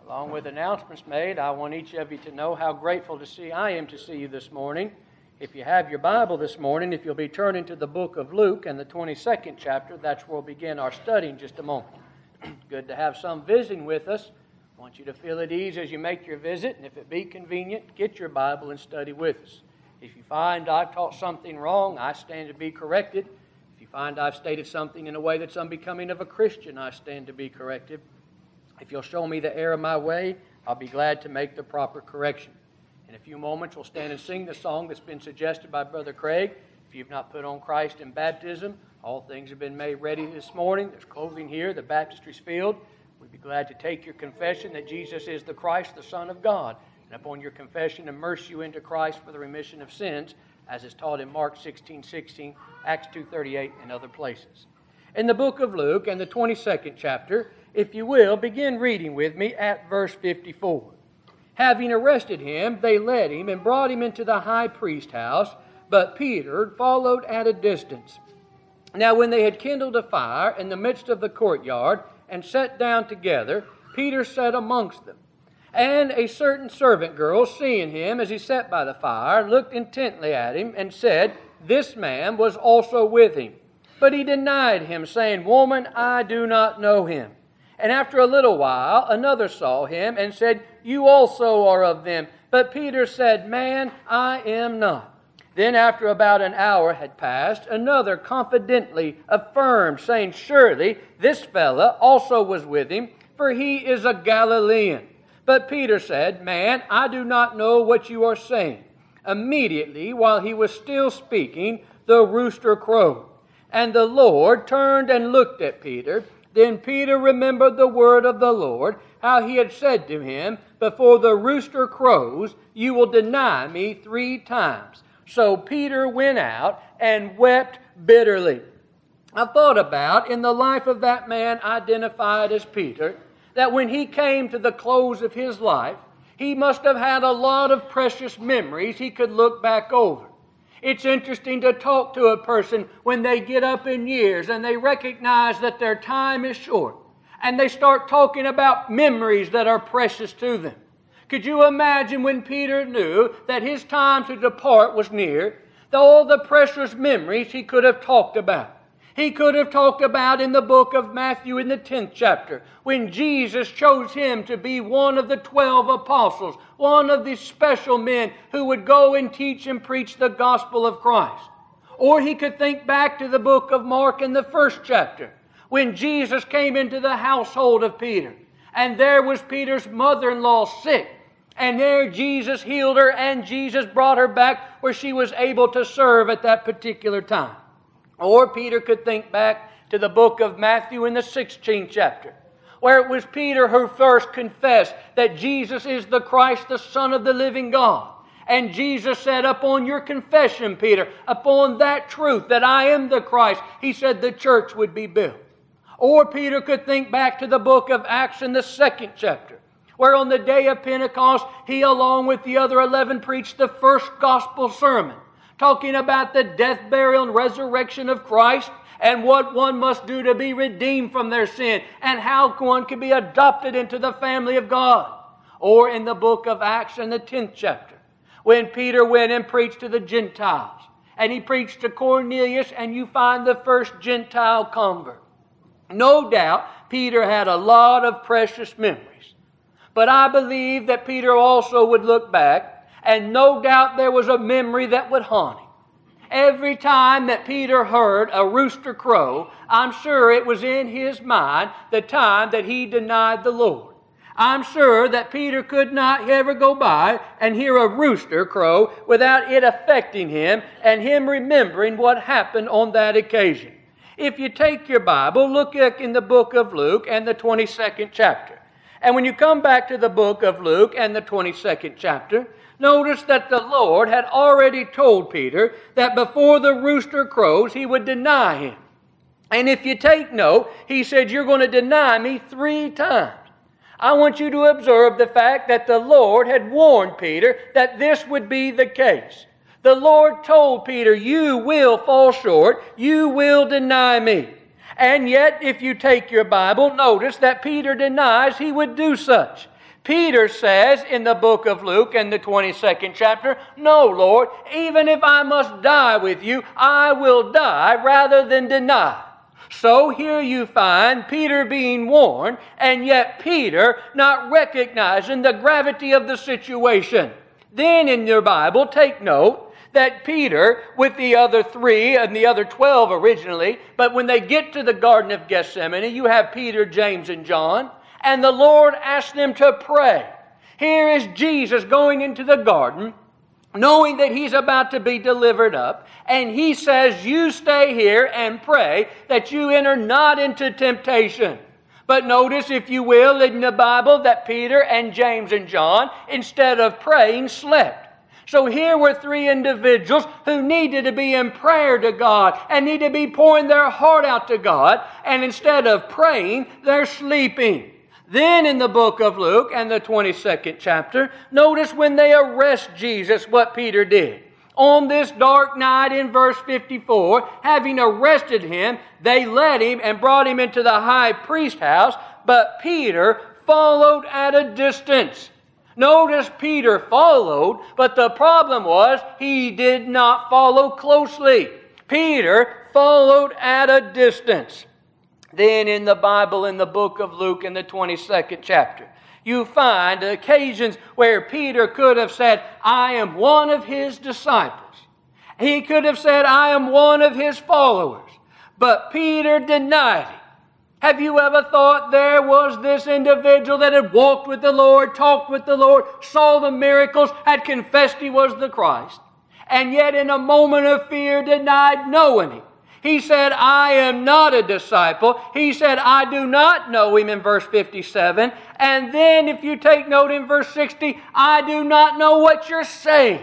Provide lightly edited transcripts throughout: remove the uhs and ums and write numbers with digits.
Along with announcements made, I want each of you to know how grateful I am to see you this morning. If you have your Bible this morning, if you'll be turning to the book of Luke and the 22nd chapter, that's where we'll begin our study in just a moment. Good to have some visiting with us. I want you to feel at ease as you make your visit, and if it be convenient, get your Bible and study with us. If you find I've taught something wrong, I stand to be corrected. If you find I've stated something in a way that's unbecoming of a Christian, I stand to be corrected. If you'll show me the error of my way, I'll be glad to make the proper correction. In a few moments, we'll stand and sing the song that's been suggested by Brother Craig. If you've not put on Christ in baptism, all things have been made ready this morning. There's clothing here. The baptistry's filled. We'd be glad to take your confession that Jesus is the Christ, the Son of God, and upon your confession, immerse you into Christ for the remission of sins, as is taught in Mark 16:16, Acts 2:38, and other places. In the book of Luke and the 22nd chapter, if you will, begin reading with me at verse 54. Having arrested him, they led him and brought him into the high priest's house, but Peter followed at a distance. Now when they had kindled a fire in the midst of the courtyard and sat down together, Peter sat amongst them. And a certain servant girl, seeing him as he sat by the fire, looked intently at him and said, "This man was also with him." But he denied him, saying, "Woman, I do not know him." And after a little while, another saw him and said, "You also are of them." But Peter said, "Man, I am not." Then after about an hour had passed, another confidently affirmed, saying, "Surely this fellow also was with him, for he is a Galilean." But Peter said, "Man, I do not know what you are saying." Immediately, while he was still speaking, the rooster crowed. And the Lord turned and looked at Peter. Then Peter remembered the word of the Lord, how he had said to him, "Before the rooster crows, you will deny me 3 times." So Peter went out and wept bitterly. I've thought about, in the life of that man identified as Peter, that when he came to the close of his life, he must have had a lot of precious memories he could look back over. It's interesting to talk to a person when they get up in years and they recognize that their time is short, and they start talking about memories that are precious to them. Could you imagine when Peter knew that his time to depart was near, all the precious memories he could have talked about? He could have talked about in the book of Matthew in the 10th chapter, when Jesus chose him to be one of the 12 apostles, one of these special men who would go and teach and preach the gospel of Christ. Or he could think back to the book of Mark in the 1st chapter, when Jesus came into the household of Peter, and there was Peter's mother-in-law sick, and there Jesus healed her, and Jesus brought her back where she was able to serve at that particular time. Or Peter could think back to the book of Matthew in the 16th chapter, where it was Peter who first confessed that Jesus is the Christ, the Son of the living God. And Jesus said, "Upon your confession, Peter, upon that truth that I am the Christ," he said the church would be built. Or Peter could think back to the book of Acts in the 2nd chapter, where on the day of Pentecost, he along with the other 11 preached the first gospel sermon, talking about the death, burial, and resurrection of Christ, and what one must do to be redeemed from their sin, and how one can be adopted into the family of God. Or in the book of Acts in the 10th chapter, when Peter went and preached to the Gentiles, and he preached to Cornelius, and you find the first Gentile convert. No doubt Peter had a lot of precious memories. But I believe that Peter also would look back, and no doubt there was a memory that would haunt him. Every time that Peter heard a rooster crow, I'm sure it was in his mind the time that he denied the Lord. I'm sure that Peter could not ever go by and hear a rooster crow without it affecting him and him remembering what happened on that occasion. If you take your Bible, look in the book of Luke and the 22nd chapter. And when you come back to the book of Luke and the 22nd chapter, notice that the Lord had already told Peter that before the rooster crows, he would deny him. And if you take note, he said, "You're going to deny me 3 times. I want you to observe the fact that the Lord had warned Peter that this would be the case. The Lord told Peter, "You will fall short. You will deny me." And yet, if you take your Bible, notice that Peter denies he would do such. Peter says in the book of Luke in the 22nd chapter, "No, Lord, even if I must die with you, I will die rather than deny." So here you find Peter being warned, and yet Peter not recognizing the gravity of the situation. Then in your Bible, take note that Peter, with the other 3 and the other 12 originally, but when they get to the Garden of Gethsemane, you have Peter, James, and John, and the Lord asks them to pray. Here is Jesus going into the garden, knowing that He's about to be delivered up, and He says, "You stay here and pray that you enter not into temptation." But notice, if you will, in the Bible that Peter and James and John, instead of praying, slept. So here were 3 individuals who needed to be in prayer to God and need to be pouring their heart out to God, and instead of praying, they're sleeping. Then in the book of Luke and the 22nd chapter, notice when they arrest Jesus, what Peter did. On this dark night in verse 54, having arrested Him, they led Him and brought Him into the high priest's house, but Peter followed at a distance. Notice Peter followed, but the problem was he did not follow closely. Peter followed at a distance. Then in the Bible, in the book of Luke, in the 22nd chapter, you find occasions where Peter could have said, "I am one of His disciples." He could have said, "I am one of His followers." But Peter denied Him. Have you ever thought there was this individual that had walked with the Lord, talked with the Lord, saw the miracles, had confessed He was the Christ, and yet in a moment of fear denied knowing Him? He said, "I am not a disciple." He said, "I do not know Him," in verse 57. And then if you take note in verse 60, "I do not know what you're saying."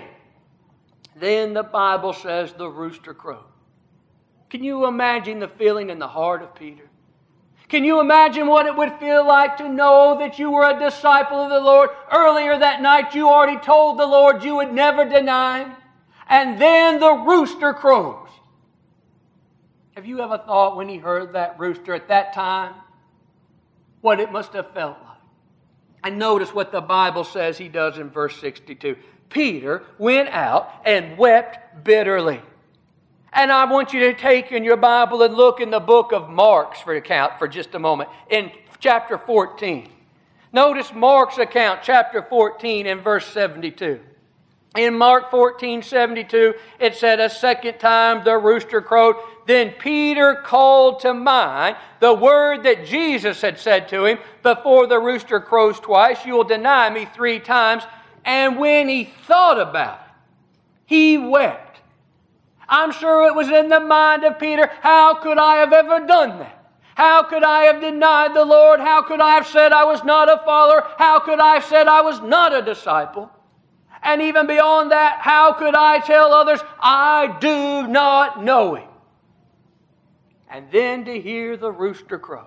Then the Bible says the rooster crowed. Can you imagine the feeling in the heart of Peter? Can you imagine what it would feel like to know that you were a disciple of the Lord? Earlier that night you already told the Lord you would never deny Him. And then the rooster crows. Have you ever thought when he heard that rooster at that time what it must have felt like? And notice what the Bible says he does in verse 62. Peter went out and wept bitterly. And I want you to take in your Bible and look in the book of Mark's for account for just a moment, in chapter 14. Notice Mark's account, chapter 14 and verse 72. In Mark 14:72, it said, "A second time the rooster crowed. Then Peter called to mind the word that Jesus had said to him, 'Before the rooster crows twice, you will deny me 3 times.' And when he thought about it, he wept." I'm sure it was in the mind of Peter, how could I have ever done that? How could I have denied the Lord? How could I have said I was not a follower? How could I have said I was not a disciple? And even beyond that, how could I tell others, I do not know Him? And then to hear the rooster crow.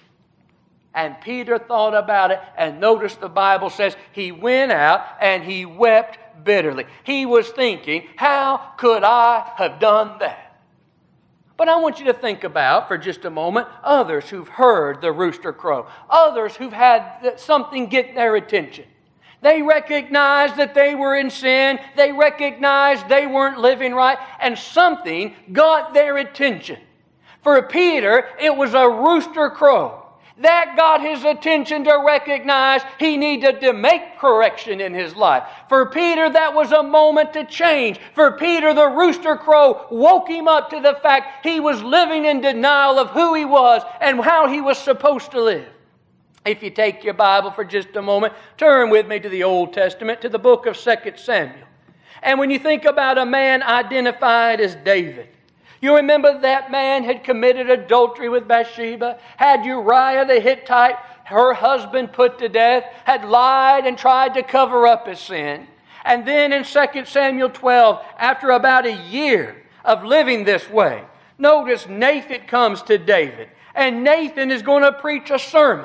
And Peter thought about it, and notice the Bible says he went out and he wept bitterly. He was thinking, how could I have done that? But I want you to think about, for just a moment, others who've heard the rooster crow. Others who've had something get their attention. They recognized that they were in sin. They recognized they weren't living right. And something got their attention. For Peter, it was a rooster crow. That got his attention to recognize he needed to make correction in his life. For Peter, that was a moment to change. For Peter, the rooster crow woke him up to the fact he was living in denial of who he was and how he was supposed to live. If you take your Bible for just a moment, turn with me to the Old Testament, to the book of 2 Samuel. And when you think about a man identified as David, you remember that man had committed adultery with Bathsheba, had Uriah the Hittite, her husband, put to death, had lied and tried to cover up his sin. And then in 2 Samuel 12, after about a year of living this way, notice Nathan comes to David. And Nathan is going to preach a sermon.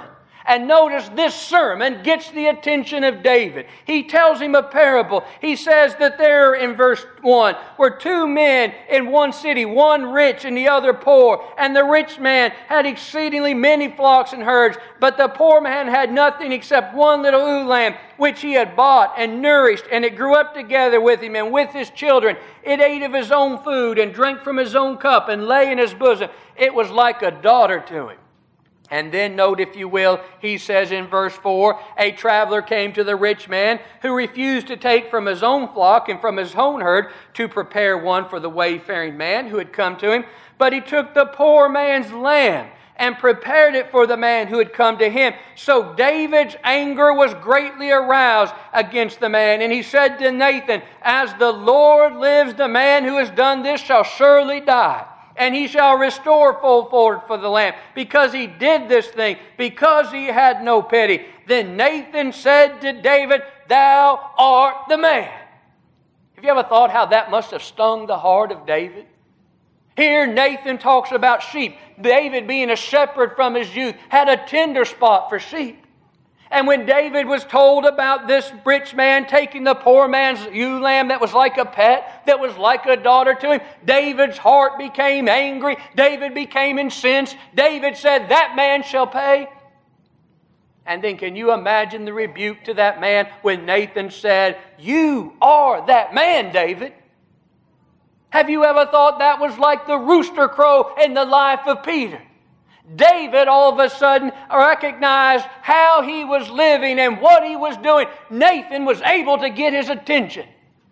And notice this sermon gets the attention of David. He tells him a parable. He says that there in verse 1 were two men in one city, one rich and the other poor. And the rich man had exceedingly many flocks and herds, but the poor man had nothing except one little ewe lamb, which he had bought and nourished, and it grew up together with him and with his children. It ate of his own food and drank from his own cup and lay in his bosom. It was like a daughter to him. And then note, if you will, he says in verse 4, a traveler came to the rich man who refused to take from his own flock and from his own herd to prepare one for the wayfaring man who had come to him. But he took the poor man's lamb and prepared it for the man who had come to him. So David's anger was greatly aroused against the man. And he said to Nathan, as the Lord lives, the man who has done this shall surely die. And he shall restore fourfold for the lamb, because he did this thing, because he had no pity. Then Nathan said to David, thou art the man. Have you ever thought how that must have stung the heart of David? Here Nathan talks about sheep. David, being a shepherd from his youth, had a tender spot for sheep. And when David was told about this rich man taking the poor man's ewe lamb that was like a pet, that was like a daughter to him, David's heart became angry. David became incensed. David said, that man shall pay. And then can you imagine the rebuke to that man when Nathan said, you are that man, David? Have you ever thought that was like the rooster crow in the life of Peter? David all of a sudden recognized how he was living and what he was doing. Nathan was able to get his attention.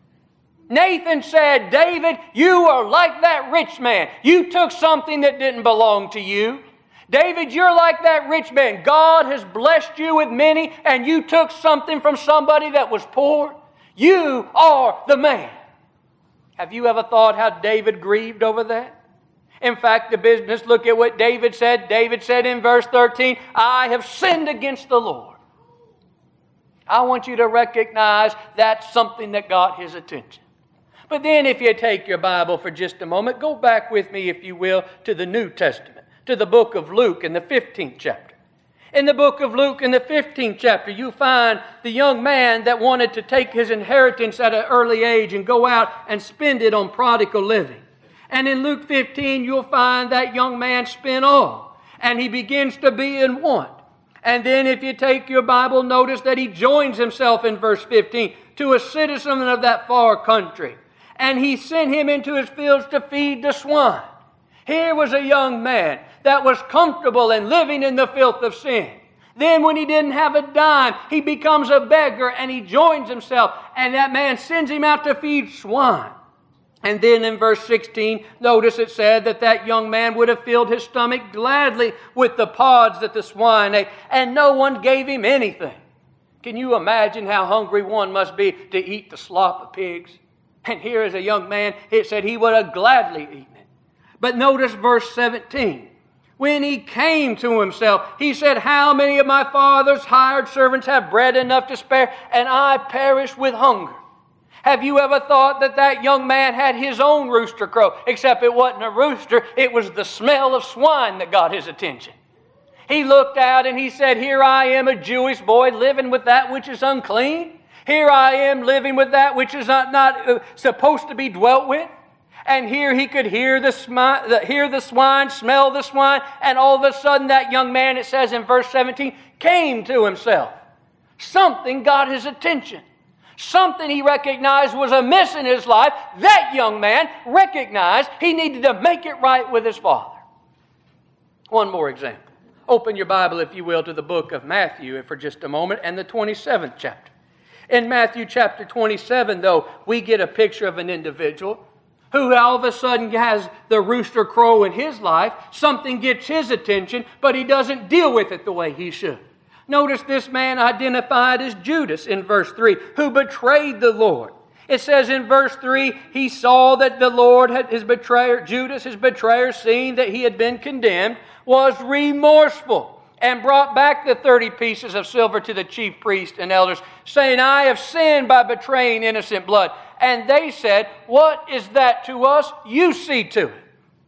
Nathan said, David, you are like that rich man. You took something that didn't belong to you. David, you're like that rich man. God has blessed you with many, and you took something from somebody that was poor. You are the man. Have you ever thought how David grieved over that? In fact, the business, look at what David said. David said in verse 13, I have sinned against the Lord. I want you to recognize that's something that got his attention. But then if you take your Bible for just a moment, go back with me, if you will, to the New Testament, to the book of Luke in the 15th chapter. In the book of Luke in the 15th chapter, you find the young man that wanted to take his inheritance at an early age and go out and spend it on prodigal living. And in Luke 15, you'll find that young man spent all, and he begins to be in want. And then if you take your Bible, notice that he joins himself in verse 15 to a citizen of that far country. And he sent him into his fields to feed the swine. Here was a young man that was comfortable and living in the filth of sin. Then when he didn't have a dime, he becomes a beggar and he joins himself. And that man sends him out to feed swine. And then in verse 16, notice it said that that young man would have filled his stomach gladly with the pods that the swine ate, and no one gave him anything. Can you imagine how hungry one must be to eat the slop of pigs? And here is a young man, it said he would have gladly eaten it. But notice verse 17. When he came to himself, he said, how many of my father's hired servants have bread enough to spare, and I perish with hunger? Have you ever thought that that young man had his own rooster crow? Except it wasn't a rooster, it was the smell of swine that got his attention. He looked out and he said, here I am, a Jewish boy, living with that which is unclean. Here I am, living with that which is not supposed to be dwelt with. And here he could hear the swine, smell the swine, and all of a sudden that young man, it says in verse 17, came to himself. Something got his attention. Something he recognized was amiss in his life. That young man recognized he needed to make it right with his father. One more example. Open your Bible, if you will, to the book of Matthew for just a moment, and the 27th chapter. In Matthew chapter 27, though, we get a picture of an individual who all of a sudden has the rooster crow in his life. Something gets his attention, but he doesn't deal with it the way he should. Notice this man identified as Judas in verse 3, who betrayed the Lord. It says in verse 3, he saw that the Lord, Judas, his betrayer, seeing that he had been condemned, was remorseful and brought back the 30 pieces of silver to the chief priests and elders, saying, I have sinned by betraying innocent blood. And they said, what is that to us? You see to it.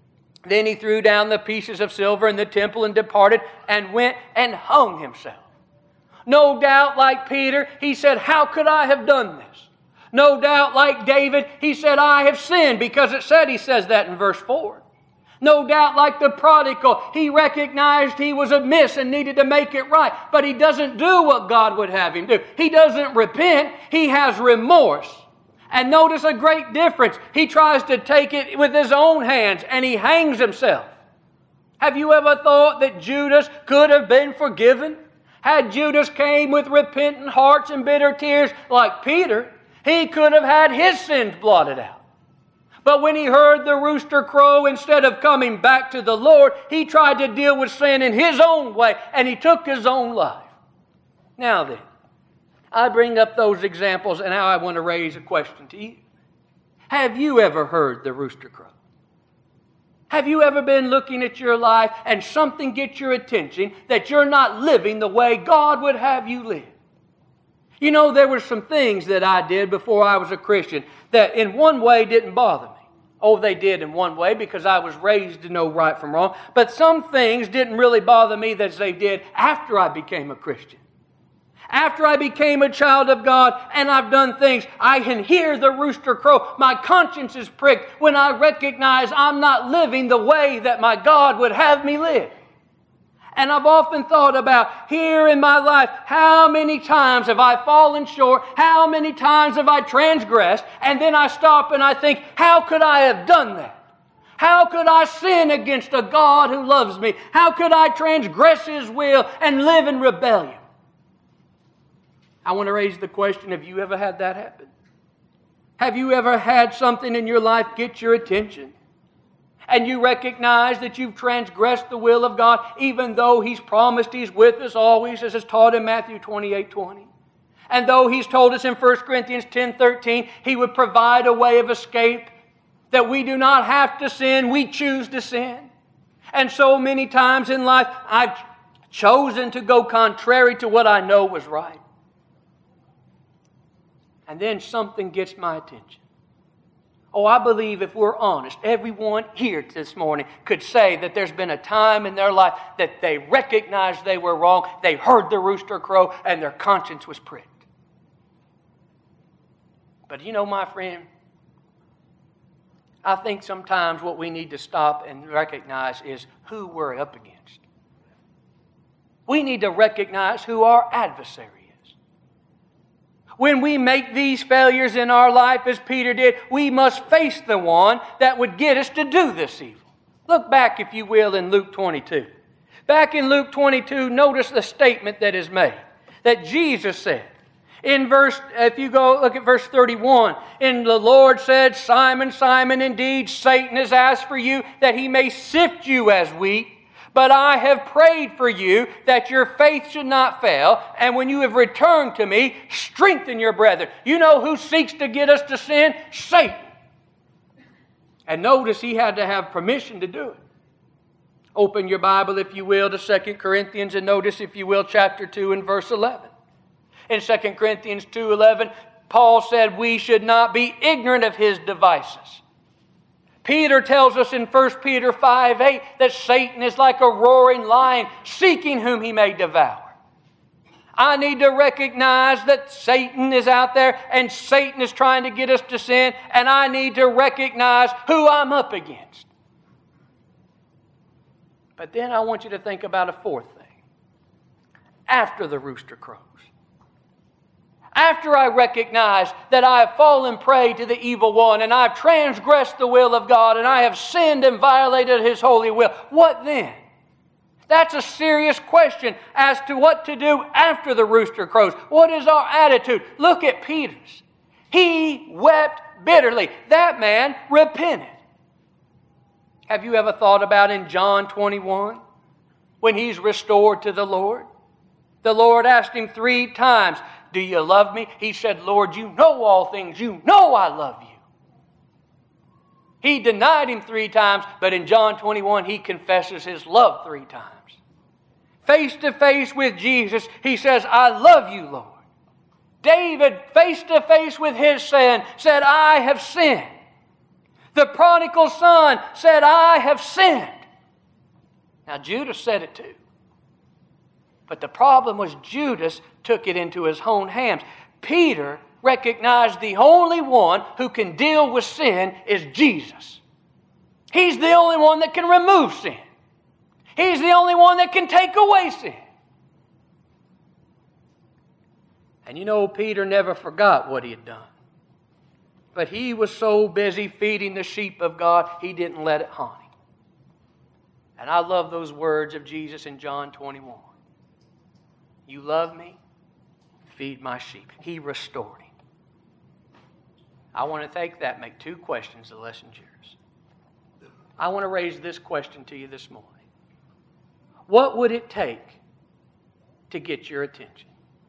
Then he threw down the pieces of silver in the temple and departed and went and hung himself. No doubt, like Peter, he said, how could I have done this? No doubt, like David, he said, I have sinned, because it said he says that in verse 4. No doubt, like the prodigal, he recognized he was amiss and needed to make it right. But he doesn't do what God would have him do. He doesn't repent. He has remorse. And notice a great difference. He tries to take it with his own hands and he hangs himself. Have you ever thought that Judas could have been forgiven? Had Judas came with repentant hearts and bitter tears like Peter, he could have had his sins blotted out. But when he heard the rooster crow, instead of coming back to the Lord, he tried to deal with sin in his own way, and he took his own life. Now then, I bring up those examples, and now I want to raise a question to you. Have you ever heard the rooster crow? Have you ever been looking at your life and something gets your attention that you're not living the way God would have you live? You know, there were some things that I did before I was a Christian that in one way didn't bother me. Oh, they did in one way because I was raised to know right from wrong. But some things didn't really bother me as they did after I became a Christian. After I became a child of God and I've done things, I can hear the rooster crow. My conscience is pricked when I recognize I'm not living the way that my God would have me live. And I've often thought about here in my life, how many times have I fallen short? How many times have I transgressed? And then I stop and I think, how could I have done that? How could I sin against a God who loves me? How could I transgress His will and live in rebellion? I want to raise the question, have you ever had that happen? Have you ever had something in your life get your attention? And you recognize that you've transgressed the will of God, even though He's promised He's with us always, as is taught in Matthew 28:20. And though He's told us in 1 Corinthians 10:13, He would provide a way of escape, that we do not have to sin, we choose to sin. And so many times in life, I've chosen to go contrary to what I know was right. And then something gets my attention. Oh, I believe if we're honest, everyone here this morning could say that there's been a time in their life that they recognized they were wrong, they heard the rooster crow, and their conscience was pricked. But you know, my friend, I think sometimes what we need to stop and recognize is who we're up against. We need to recognize who our adversary is. When we make these failures in our life, as Peter did, we must face the one that would get us to do this evil. Look back, if you will, in Luke 22. Back in Luke 22, notice the statement that is made, that Jesus said. If you go look at verse 31, and the Lord said, Simon, Simon, indeed Satan has asked for you that he may sift you as wheat. But I have prayed for you that your faith should not fail, and when you have returned to me, strengthen your brethren. You know who seeks to get us to sin? Satan. And notice he had to have permission to do it. Open your Bible, if you will, to 2 Corinthians, and notice, if you will, chapter 2 and verse 11. In 2 Corinthians 2:11, Paul said we should not be ignorant of his devices. Peter tells us in 1 Peter 5:8 that Satan is like a roaring lion seeking whom he may devour. I need to recognize that Satan is out there and Satan is trying to get us to sin, and I need to recognize who I'm up against. But then I want you to think about a fourth thing. After the rooster crows, after I recognize that I have fallen prey to the evil one and I have transgressed the will of God and I have sinned and violated His holy will, what then? That's a serious question as to what to do after the rooster crows. What is our attitude? Look at Peter's. He wept bitterly. That man repented. Have you ever thought about in John 21 when he's restored to the Lord? The Lord asked him 3 times, do you love me? He said, Lord, you know all things. You know I love you. He denied Him 3 times, but in John 21, he confesses his love 3 times. Face to face with Jesus, he says, I love you, Lord. David, face to face with his sin, said, I have sinned. The prodigal son said, I have sinned. Now, Judas said it too. But the problem was Judas took it into his own hands. Peter recognized the only one who can deal with sin is Jesus. He's the only one that can remove sin. He's the only one that can take away sin. And you know, Peter never forgot what he had done. But he was so busy feeding the sheep of God, he didn't let it haunt him. And I love those words of Jesus in John 21. You love me? Feed my sheep. He restored him. I want to take that and make two questions the lesson's yours. I want to raise this question to you this morning. What would it take to get your attention?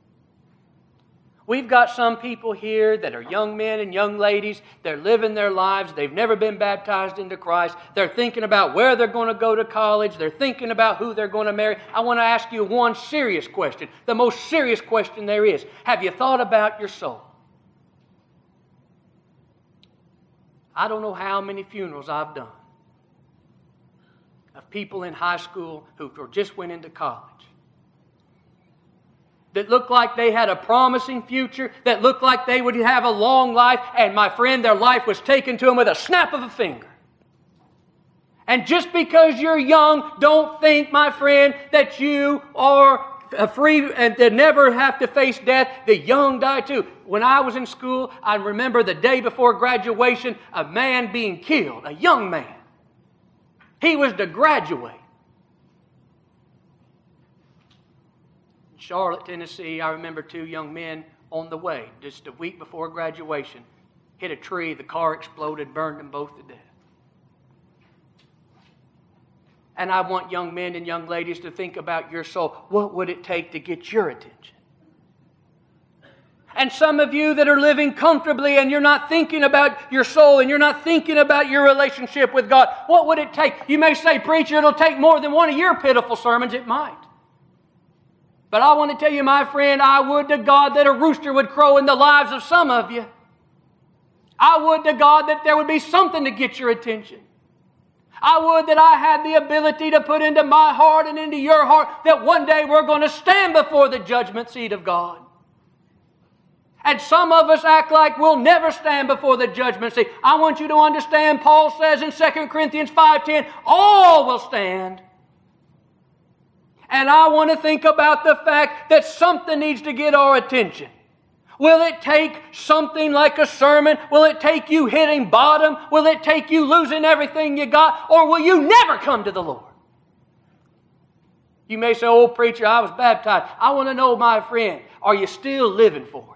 We've got some people here that are young men and young ladies. They're living their lives. They've never been baptized into Christ. They're thinking about where they're going to go to college. They're thinking about who they're going to marry. I want to ask you one serious question, the most serious question there is. Have you thought about your soul? I don't know how many funerals I've done of people in high school who just went into college, that looked like they had a promising future, that looked like they would have a long life, and my friend, their life was taken to them with a snap of a finger. And just because you're young, don't think, my friend, that you are free and to never have to face death. The young die too. When I was in school, I remember the day before graduation, a man being killed, a young man. He was to graduate. Charlotte, Tennessee, I remember two young men on the way, just a week before graduation, hit a tree, the car exploded, burned them both to death. And I want young men and young ladies to think about your soul. What would it take to get your attention? And some of you that are living comfortably and you're not thinking about your soul and you're not thinking about your relationship with God, what would it take? You may say, preacher, it'll take more than one of your pitiful sermons. It might. But I want to tell you, my friend, I would to God that a rooster would crow in the lives of some of you. I would to God that there would be something to get your attention. I would that I had the ability to put into my heart and into your heart that one day we're going to stand before the judgment seat of God. And some of us act like we'll never stand before the judgment seat. I want you to understand, Paul says in 2 Corinthians 5:10, all will stand. And I want to think about the fact that something needs to get our attention. Will it take something like a sermon? Will it take you hitting bottom? Will it take you losing everything you got? Or will you never come to the Lord? You may say, oh, preacher, I was baptized. I want to know, my friend, are you still living for Him?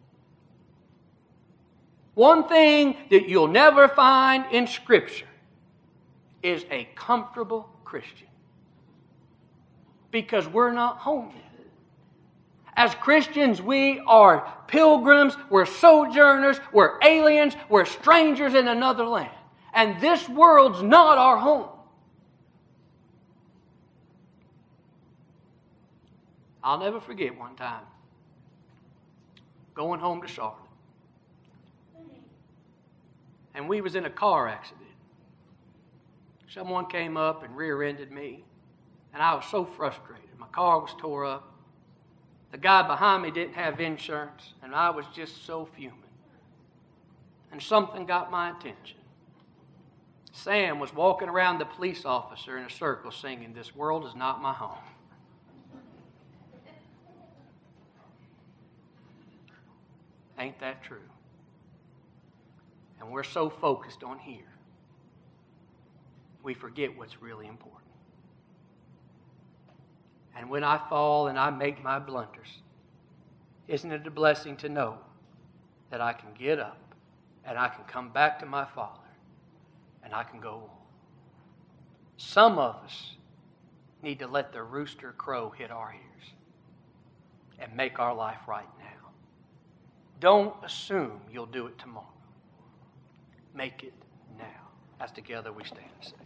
One thing that you'll never find in Scripture is a comfortable Christian. Because we're not home yet. As Christians, we are pilgrims, we're sojourners, we're aliens, we're strangers in another land. And this world's not our home. I'll never forget one time going home to Charlotte. And we was in a car accident. Someone came up and rear-ended me. And I was so frustrated. My car was tore up. The guy behind me didn't have insurance. And I was just so fuming. And something got my attention. Sam was walking around the police officer in a circle singing, "This world is not my home." Ain't that true? And we're so focused on here, we forget what's really important. And when I fall and I make my blunders, isn't it a blessing to know that I can get up and I can come back to my Father and I can go on? Some of us need to let the rooster crow hit our ears and make our life right now. Don't assume you'll do it tomorrow. Make it now. As together we stand.